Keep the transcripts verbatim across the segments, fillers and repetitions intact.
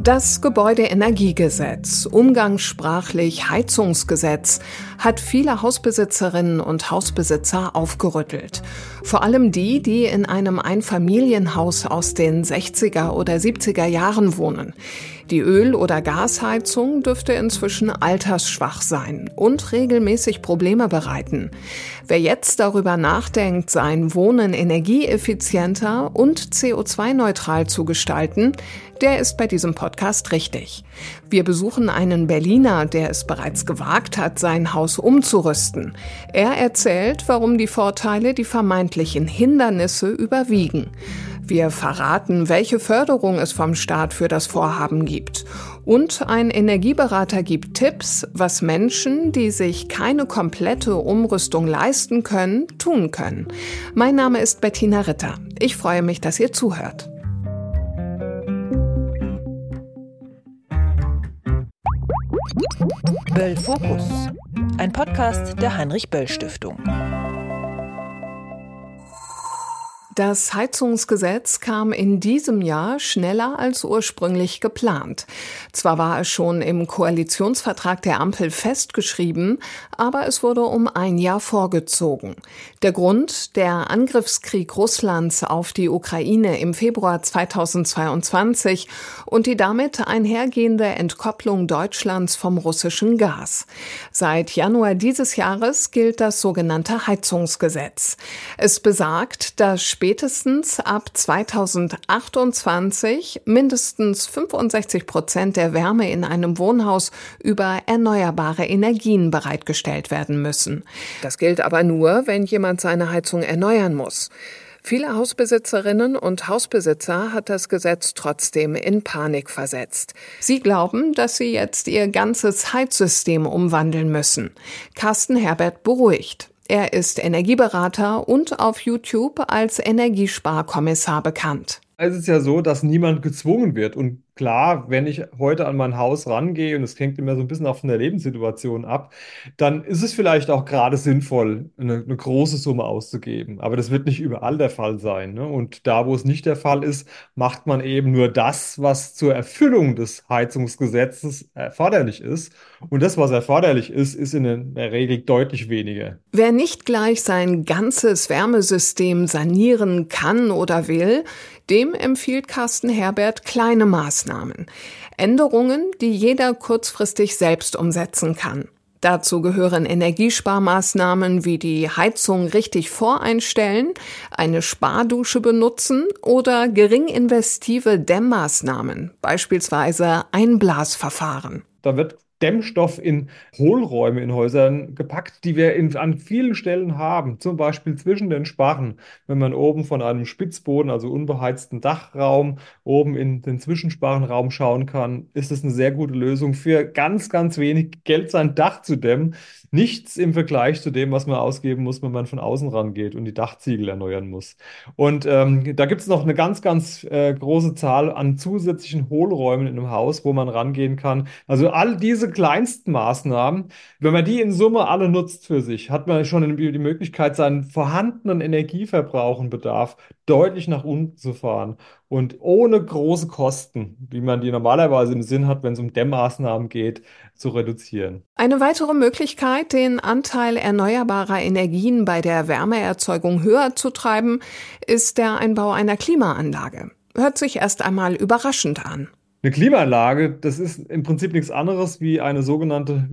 Das Gebäudeenergiegesetz, umgangssprachlich Heizungsgesetz, hat viele Hausbesitzerinnen und Hausbesitzer aufgerüttelt. Vor allem die, die in einem Einfamilienhaus aus den sechziger oder siebziger Jahren wohnen. Die Öl- oder Gasheizung dürfte inzwischen altersschwach sein und regelmäßig Probleme bereiten. Wer jetzt darüber nachdenkt, sein Wohnen energieeffizienter und C O zwei neutral zu gestalten, der ist bei diesem Podcast richtig. Wir besuchen einen Berliner, der es bereits gewagt hat, sein Haus umzurüsten. Er erzählt, warum die Vorteile die vermeintlichen Hindernisse überwiegen. Wir verraten, welche Förderung es vom Staat für das Vorhaben gibt. Und ein Energieberater gibt Tipps, was Menschen, die sich keine komplette Umrüstung leisten können, tun können. Mein Name ist Bettina Ritter. Ich freue mich, dass ihr zuhört. Böll Fokus, ein Podcast der Heinrich-Böll-Stiftung. Das Heizungsgesetz kam in diesem Jahr schneller als ursprünglich geplant. Zwar war es schon im Koalitionsvertrag der Ampel festgeschrieben, aber es wurde um ein Jahr vorgezogen. Der Grund: der Angriffskrieg Russlands auf die Ukraine im Februar zweitausendzweiundzwanzig und die damit einhergehende Entkopplung Deutschlands vom russischen Gas. Seit Januar dieses Jahres gilt das sogenannte Heizungsgesetz. Es besagt, dass spätestens ab zweitausendachtundzwanzig mindestens fünfundsechzig Prozent der Wärme in einem Wohnhaus über erneuerbare Energien bereitgestellt werden müssen. Das gilt aber nur, wenn jemand seine Heizung erneuern muss. Viele Hausbesitzerinnen und Hausbesitzer hat das Gesetz trotzdem in Panik versetzt. Sie glauben, dass sie jetzt ihr ganzes Heizsystem umwandeln müssen. Carsten Herbert beruhigt. Er ist Energieberater und auf YouTube als Energiesparkommissar bekannt. Es ist ja so, dass niemand gezwungen wird. Und klar, wenn ich heute an mein Haus rangehe, und es hängt immer so ein bisschen auch von der Lebenssituation ab, dann ist es vielleicht auch gerade sinnvoll, eine, eine große Summe auszugeben. Aber das wird nicht überall der Fall sein, ne? Und da, wo es nicht der Fall ist, macht man eben nur das, was zur Erfüllung des Heizungsgesetzes erforderlich ist. Und das, was erforderlich ist, ist in der Regel deutlich weniger. Wer nicht gleich sein ganzes Wärmesystem sanieren kann oder will, dem empfiehlt Carsten Herbert kleine Maßnahmen. Änderungen, die jeder kurzfristig selbst umsetzen kann. Dazu gehören Energiesparmaßnahmen wie die Heizung richtig voreinstellen, eine Spardusche benutzen oder geringinvestive Dämmmaßnahmen, beispielsweise Einblasverfahren. Da wird Dämmstoff in Hohlräume in Häusern gepackt, die wir in, an vielen Stellen haben, zum Beispiel zwischen den Sparren. Wenn man oben von einem Spitzboden, also unbeheizten Dachraum, oben in den Zwischensparrenraum schauen kann, ist es eine sehr gute Lösung, für ganz, ganz wenig Geld sein Dach zu dämmen. Nichts im Vergleich zu dem, was man ausgeben muss, wenn man von außen rangeht und die Dachziegel erneuern muss. Und ähm, da gibt es noch eine ganz, ganz äh, große Zahl an zusätzlichen Hohlräumen in einem Haus, wo man rangehen kann. Also all diese kleinsten Maßnahmen, wenn man die in Summe alle nutzt für sich, hat man schon die Möglichkeit, seinen vorhandenen Energieverbrauch und Bedarf deutlich nach unten zu fahren und ohne große Kosten, wie man die normalerweise im Sinn hat, wenn es um Dämmmaßnahmen geht, zu reduzieren. Eine weitere Möglichkeit, den Anteil erneuerbarer Energien bei der Wärmeerzeugung höher zu treiben, ist der Einbau einer Klimaanlage. Hört sich erst einmal überraschend an. Eine Klimaanlage, das ist im Prinzip nichts anderes wie eine sogenannte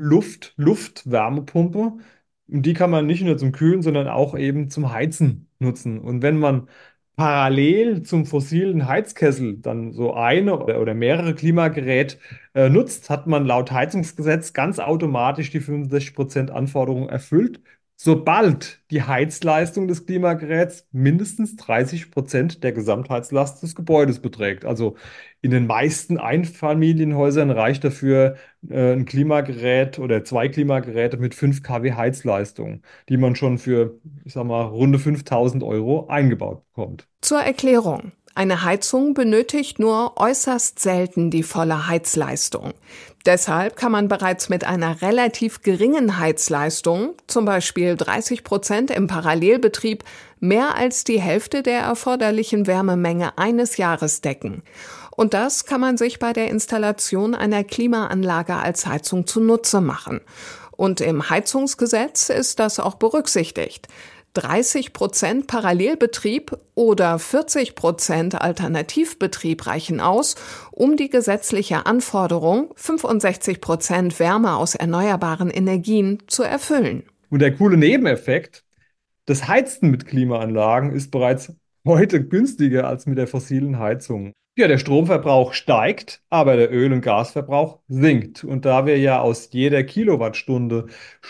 Luft-Luft-Wärmepumpe. Und die kann man nicht nur zum Kühlen, sondern auch eben zum Heizen nutzen. Und wenn man parallel zum fossilen Heizkessel dann so eine oder mehrere Klimageräte äh, nutzt, hat man laut Heizungsgesetz ganz automatisch die fünfundsechzig Prozent Anforderung erfüllt, sobald die Heizleistung des Klimageräts mindestens dreißig Prozent der Gesamtheizlast des Gebäudes beträgt. Also in den meisten Einfamilienhäusern reicht dafür äh, ein Klimagerät oder zwei Klimageräte mit fünf Kilowatt Heizleistung, die man schon für, ich sag mal, runde fünftausend Euro eingebaut bekommt. Zur Erklärung. Eine Heizung benötigt nur äußerst selten die volle Heizleistung. Deshalb kann man bereits mit einer relativ geringen Heizleistung, zum Beispiel dreißig Prozent im Parallelbetrieb, mehr als die Hälfte der erforderlichen Wärmemenge eines Jahres decken. Und das kann man sich bei der Installation einer Klimaanlage als Heizung zunutze machen. Und im Heizungsgesetz ist das auch berücksichtigt. dreißig Prozent Parallelbetrieb oder vierzig Prozent Alternativbetrieb reichen aus, um die gesetzliche Anforderung, fünfundsechzig Prozent Wärme aus erneuerbaren Energien, zu erfüllen. Und der coole Nebeneffekt, das Heizen mit Klimaanlagen ist bereits heute günstiger als mit der fossilen Heizung. Ja, der Stromverbrauch steigt, aber der Öl- und Gasverbrauch sinkt. Und da wir ja aus jeder Kilowattstunde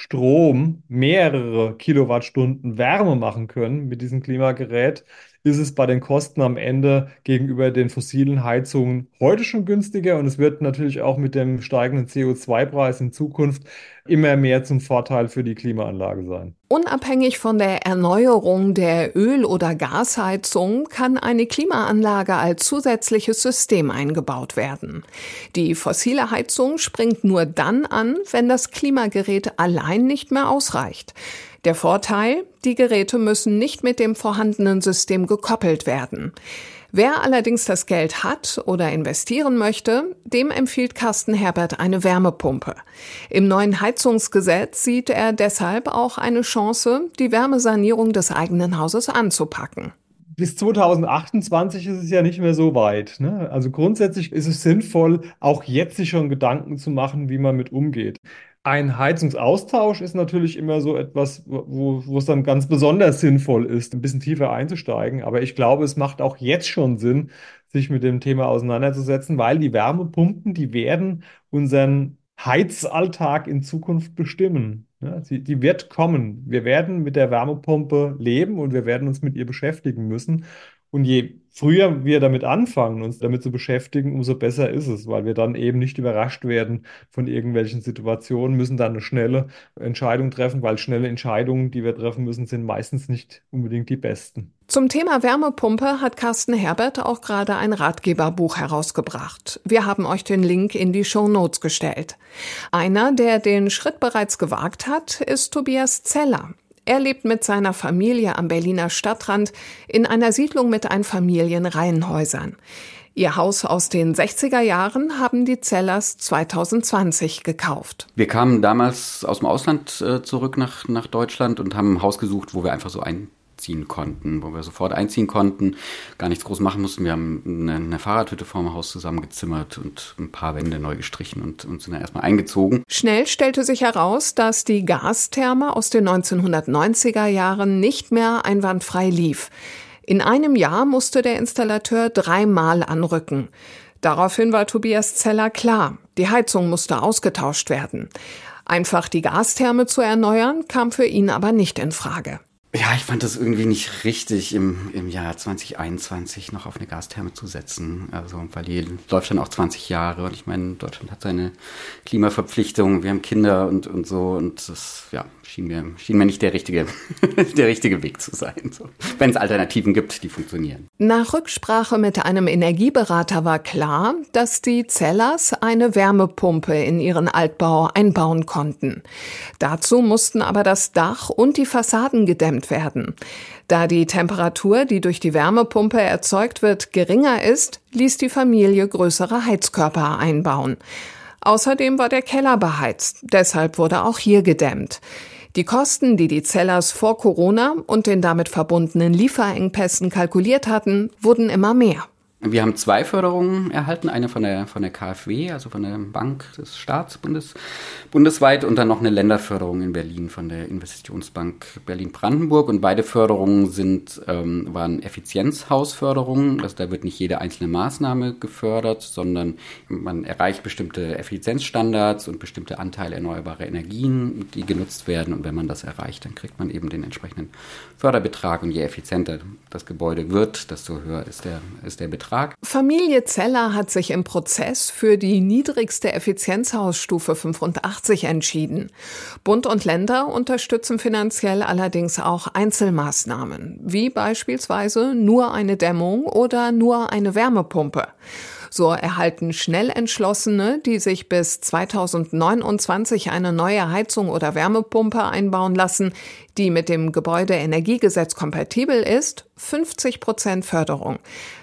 Strom mehrere Kilowattstunden Wärme machen können mit diesem Klimagerät, ist es bei den Kosten am Ende gegenüber den fossilen Heizungen heute schon günstiger. Und es wird natürlich auch mit dem steigenden C O zwei Preis in Zukunft immer mehr zum Vorteil für die Klimaanlage sein. Unabhängig von der Erneuerung der Öl- oder Gasheizung kann eine Klimaanlage als zusätzliches System eingebaut werden. Die fossile Heizung springt nur dann an, wenn das Klimagerät allein nicht mehr ausreicht. Der Vorteil: Die Geräte müssen nicht mit dem vorhandenen System gekoppelt werden. Wer allerdings das Geld hat oder investieren möchte, dem empfiehlt Carsten Herbert eine Wärmepumpe. Im neuen Heizungsgesetz sieht er deshalb auch eine Chance, die Wärmesanierung des eigenen Hauses anzupacken. Bis zweitausendachtundzwanzig ist es ja nicht mehr so weit, ne? Also grundsätzlich ist es sinnvoll, auch jetzt sich schon Gedanken zu machen, wie man mit umgeht. Ein Heizungsaustausch ist natürlich immer so etwas, wo, wo es dann ganz besonders sinnvoll ist, ein bisschen tiefer einzusteigen. Aber ich glaube, es macht auch jetzt schon Sinn, sich mit dem Thema auseinanderzusetzen, weil die Wärmepumpen, die werden unseren Heizalltag in Zukunft bestimmen. Ja, sie, die wird kommen. Wir werden mit der Wärmepumpe leben und wir werden uns mit ihr beschäftigen müssen. Und je früher wir damit anfangen, uns damit zu beschäftigen, umso besser ist es, weil wir dann eben nicht überrascht werden von irgendwelchen Situationen, müssen dann eine schnelle Entscheidung treffen, weil schnelle Entscheidungen, die wir treffen müssen, sind meistens nicht unbedingt die besten. Zum Thema Wärmepumpe hat Carsten Herbert auch gerade ein Ratgeberbuch herausgebracht. Wir haben euch den Link in die Shownotes gestellt. Einer, der den Schritt bereits gewagt hat, ist Tobias Zeller. Er lebt mit seiner Familie am Berliner Stadtrand in einer Siedlung mit Einfamilienreihenhäusern. Ihr Haus aus den sechziger Jahren haben die Zellers zweitausendzwanzig gekauft. Wir kamen damals aus dem Ausland äh, zurück nach, nach Deutschland und haben ein Haus gesucht, wo wir einfach so einziehen konnten, wo wir sofort einziehen konnten, gar nichts groß machen mussten. Wir haben eine, eine Fahrradhütte vorm Haus zusammengezimmert und ein paar Wände neu gestrichen und, und sind dann erstmal eingezogen. Schnell stellte sich heraus, dass die Gastherme aus den neunzehnhundertneunziger Jahren nicht mehr einwandfrei lief. In einem Jahr musste der Installateur dreimal anrücken. Daraufhin war Tobias Zeller klar, die Heizung musste ausgetauscht werden. Einfach die Gastherme zu erneuern, kam für ihn aber nicht in Frage. Ja, ich fand das irgendwie nicht richtig, im, im Jahr zwanzig einundzwanzig noch auf eine Gastherme zu setzen. Also, weil die läuft dann auch zwanzig Jahre. Und ich meine, Deutschland hat seine Klimaverpflichtungen, wir haben Kinder und, und so. Und das, ja, schien mir, schien mir nicht der richtige, der richtige Weg zu sein. So. Wenn es Alternativen gibt, die funktionieren. Nach Rücksprache mit einem Energieberater war klar, dass die Zellers eine Wärmepumpe in ihren Altbau einbauen konnten. Dazu mussten aber das Dach und die Fassaden gedämmt werden. Da die Temperatur, die durch die Wärmepumpe erzeugt wird, geringer ist, ließ die Familie größere Heizkörper einbauen. Außerdem war der Keller beheizt, deshalb wurde auch hier gedämmt. Die Kosten, die die Zellers vor Corona und den damit verbundenen Lieferengpässen kalkuliert hatten, wurden immer mehr. Wir haben zwei Förderungen erhalten, eine von der von der K f W, also von der Bank des Staats bundes, bundesweit, und dann noch eine Länderförderung in Berlin von der Investitionsbank Berlin-Brandenburg. Und beide Förderungen sind ähm, waren Effizienzhausförderungen. Also da wird nicht jede einzelne Maßnahme gefördert, sondern man erreicht bestimmte Effizienzstandards und bestimmte Anteile erneuerbarer Energien, die genutzt werden. Und wenn man das erreicht, dann kriegt man eben den entsprechenden Förderbetrag. Und je effizienter das Gebäude wird, desto höher ist der ist der Betrag. Familie Zeller hat sich im Prozess für die niedrigste Effizienzhausstufe fünfundachtzig entschieden. Bund und Länder unterstützen finanziell allerdings auch Einzelmaßnahmen, wie beispielsweise nur eine Dämmung oder nur eine Wärmepumpe. So erhalten Schnellentschlossene, die sich bis zweitausendneunundzwanzig eine neue Heizung oder Wärmepumpe einbauen lassen, die mit dem Gebäudeenergiegesetz kompatibel ist, fünfzig Prozent Förderung.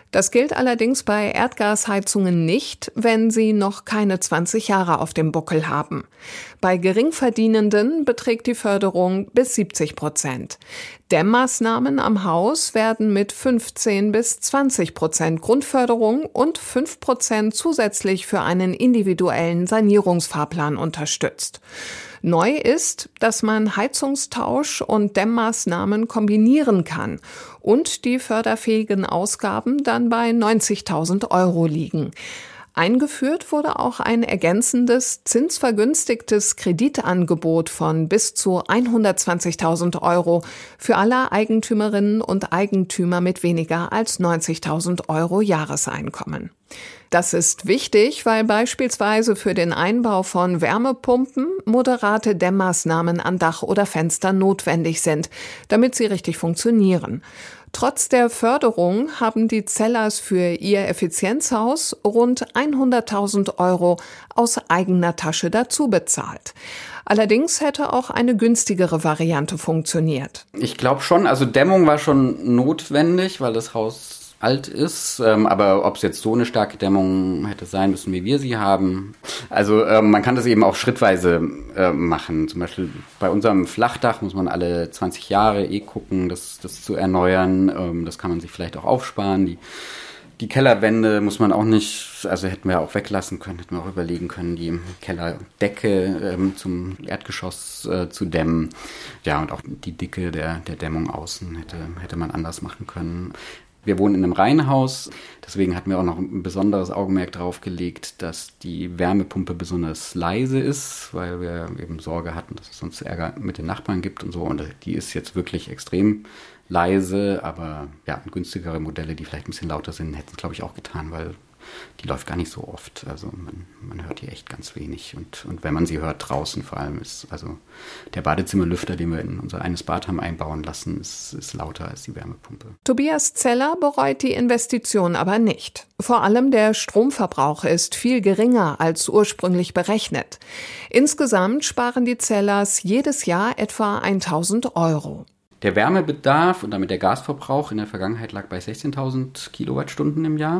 Das gilt allerdings bei Erdgasheizungen nicht, wenn sie noch keine zwanzig Jahre auf dem Buckel haben. Bei Geringverdienenden beträgt die Förderung bis siebzig Prozent. Dämmmaßnahmen am Haus werden mit fünfzehn bis zwanzig Prozent Grundförderung und fünf Prozent zusätzlich für einen individuellen Sanierungsfahrplan unterstützt. Neu ist, dass man Heizungstausch und Dämmmaßnahmen kombinieren kann und die förderfähigen Ausgaben dann bei neunzigtausend Euro liegen. Eingeführt wurde auch ein ergänzendes, zinsvergünstigtes Kreditangebot von bis zu hundertzwanzigtausend Euro für alle Eigentümerinnen und Eigentümer mit weniger als neunzigtausend Euro Jahreseinkommen. Das ist wichtig, weil beispielsweise für den Einbau von Wärmepumpen moderate Dämmmaßnahmen an Dach oder Fenster notwendig sind, damit sie richtig funktionieren. Trotz der Förderung haben die Zellers für ihr Effizienzhaus rund hunderttausend Euro aus eigener Tasche dazu bezahlt. Allerdings hätte auch eine günstigere Variante funktioniert. Ich glaube schon, also Dämmung war schon notwendig, weil das Haus alt ist, ähm, aber ob es jetzt so eine starke Dämmung hätte sein müssen, wie wir sie haben. Also ähm, man kann das eben auch schrittweise äh, machen. Zum Beispiel bei unserem Flachdach muss man alle zwanzig Jahre eh gucken, das, das zu erneuern. Ähm, das kann man sich vielleicht auch aufsparen. Die, die Kellerwände muss man auch nicht, also hätten wir auch weglassen können, hätten wir auch überlegen können, die Kellerdecke ähm, zum Erdgeschoss äh, zu dämmen. Ja, und auch die Dicke der, der Dämmung außen hätte, hätte man anders machen können. Wir wohnen in einem Reihenhaus, deswegen hatten wir auch noch ein besonderes Augenmerk darauf gelegt, dass die Wärmepumpe besonders leise ist, weil wir eben Sorge hatten, dass es sonst Ärger mit den Nachbarn gibt und so. Und die ist jetzt wirklich extrem leise, aber ja, günstigere Modelle, die vielleicht ein bisschen lauter sind, hätten es, glaube ich, auch getan, weil die läuft gar nicht so oft. Also man, man hört die echt ganz wenig. Und, und wenn man sie hört draußen vor allem, ist also der Badezimmerlüfter, den wir in unser eines Bad haben einbauen lassen, ist, ist lauter als die Wärmepumpe. Tobias Zeller bereut die Investition aber nicht. Vor allem der Stromverbrauch ist viel geringer als ursprünglich berechnet. Insgesamt sparen die Zellers jedes Jahr etwa tausend Euro. Der Wärmebedarf und damit der Gasverbrauch in der Vergangenheit lag bei sechzehntausend Kilowattstunden im Jahr.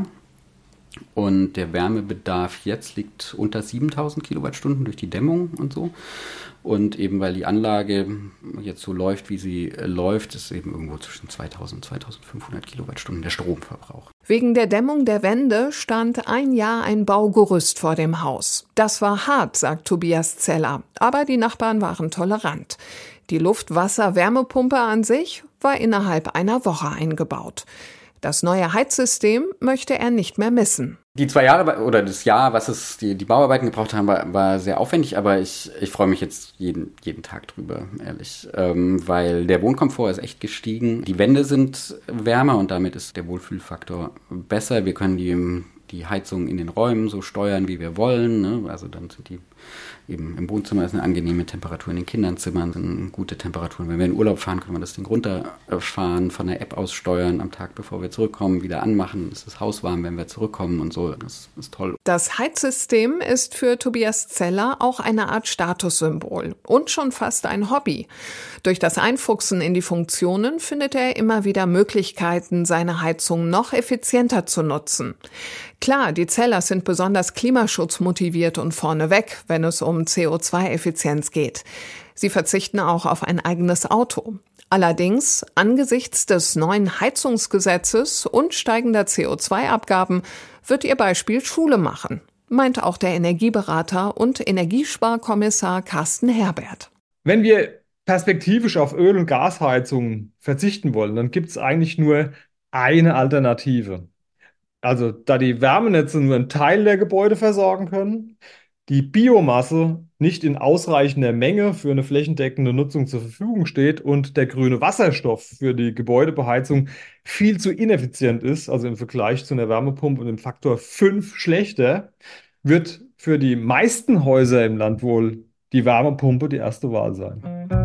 Und der Wärmebedarf jetzt liegt unter siebentausend Kilowattstunden durch die Dämmung und so. Und eben weil die Anlage jetzt so läuft, wie sie läuft, ist eben irgendwo zwischen zweitausend und zweitausendfünfhundert Kilowattstunden der Stromverbrauch. Wegen der Dämmung der Wände stand ein Jahr ein Baugerüst vor dem Haus. Das war hart, sagt Tobias Zeller, aber die Nachbarn waren tolerant. Die Luft-Wasser-Wärmepumpe an sich war innerhalb einer Woche eingebaut. Das neue Heizsystem möchte er nicht mehr missen. Die zwei Jahre oder das Jahr, was es die, die Bauarbeiten gebraucht haben, war, war sehr aufwendig, aber ich, ich freue mich jetzt jeden, jeden Tag drüber, ehrlich. Ähm, weil der Wohnkomfort ist echt gestiegen. Die Wände sind wärmer und damit ist der Wohlfühlfaktor besser. Wir können die, die Heizung in den Räumen so steuern, wie wir wollen, ne? Also dann sind die eben im Wohnzimmer ist eine angenehme Temperatur, in den Kinderzimmern sind gute Temperaturen. Wenn wir in Urlaub fahren, können wir das Ding runterfahren, von der App aus steuern, am Tag, bevor wir zurückkommen, wieder anmachen. Ist das Haus warm, wenn wir zurückkommen und so. Das ist toll. Das Heizsystem ist für Tobias Zeller auch eine Art Statussymbol und schon fast ein Hobby. Durch das Einfuchsen in die Funktionen findet er immer wieder Möglichkeiten, seine Heizung noch effizienter zu nutzen. Klar, die Zellers sind besonders klimaschutzmotiviert und vorneweg, wenn es um C O zwei Effizienz geht. Sie verzichten auch auf ein eigenes Auto. Allerdings, angesichts des neuen Heizungsgesetzes und steigender C O zwei Abgaben wird ihr Beispiel Schule machen, meint auch der Energieberater und Energiesparkommissar Carsten Herbert. Wenn wir perspektivisch auf Öl- und Gasheizungen verzichten wollen, dann gibt es eigentlich nur eine Alternative. Also da die Wärmenetze nur einen Teil der Gebäude versorgen können, die Biomasse nicht in ausreichender Menge für eine flächendeckende Nutzung zur Verfügung steht und der grüne Wasserstoff für die Gebäudebeheizung viel zu ineffizient ist, also im Vergleich zu einer Wärmepumpe und dem Faktor fünf schlechter, wird für die meisten Häuser im Land wohl die Wärmepumpe die erste Wahl sein.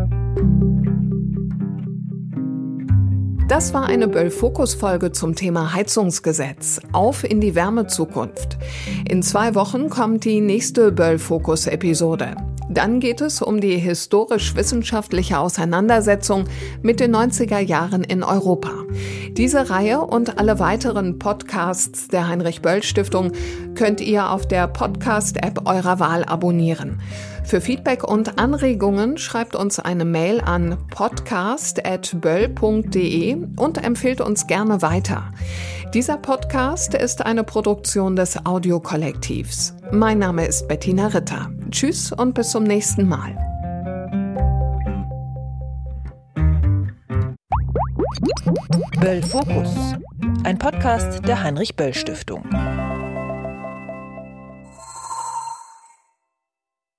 Das war eine Böll-Fokus-Folge zum Thema Heizungsgesetz. Auf in die Wärmezukunft. In zwei Wochen kommt die nächste Böll-Fokus-Episode. Dann geht es um die historisch-wissenschaftliche Auseinandersetzung mit den neunziger Jahren in Europa. Diese Reihe und alle weiteren Podcasts der Heinrich-Böll-Stiftung könnt ihr auf der Podcast-App eurer Wahl abonnieren. Für Feedback und Anregungen schreibt uns eine Mail an podcast at böll punkt de und empfehlt uns gerne weiter. Dieser Podcast ist eine Produktion des Audiokollektivs. Mein Name ist Bettina Ritter. Tschüss und bis zum nächsten Mal. Böll Fokus, ein Podcast der Heinrich-Böll-Stiftung.